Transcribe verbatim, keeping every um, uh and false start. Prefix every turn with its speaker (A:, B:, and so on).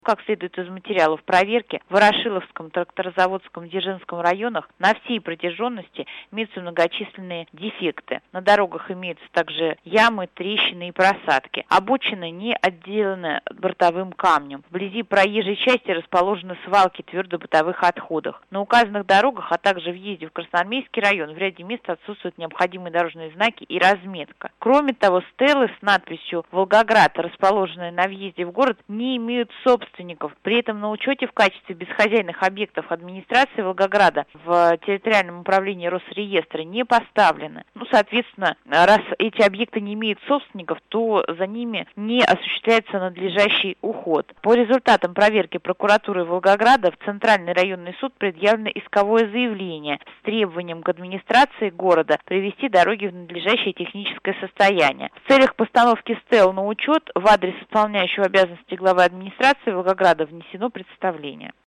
A: Как следует из материалов проверки, в Ворошиловском, Тракторозаводском, Дзержинском районах на всей протяженности имеются многочисленные дефекты. На дорогах имеются также ямы, трещины и просадки. Обочины не отделаны бортовым камнем. Вблизи проезжей части расположены свалки твердобытовых отходов. На указанных дорогах, а также въезде в Красноармейский район в ряде мест отсутствуют необходимые дорожные знаки и разметка. Кроме того, стелы с надписью «Волгоград», расположенные на въезде в город, не имеют собственности. При этом на учете в качестве бесхозяйных объектов администрации Волгограда в территориальном управлении Росреестра не поставлены. Ну, соответственно, раз эти объекты не имеют собственников, то за ними не осуществляется надлежащий уход. По результатам проверки прокуратуры Волгограда в Центральный районный суд предъявлено исковое заявление с требованием к администрации города привести дороги в надлежащее техническое состояние. В целях постановки стел на учет в адрес исполняющего обязанности главы администрации Волгограда внесено представление.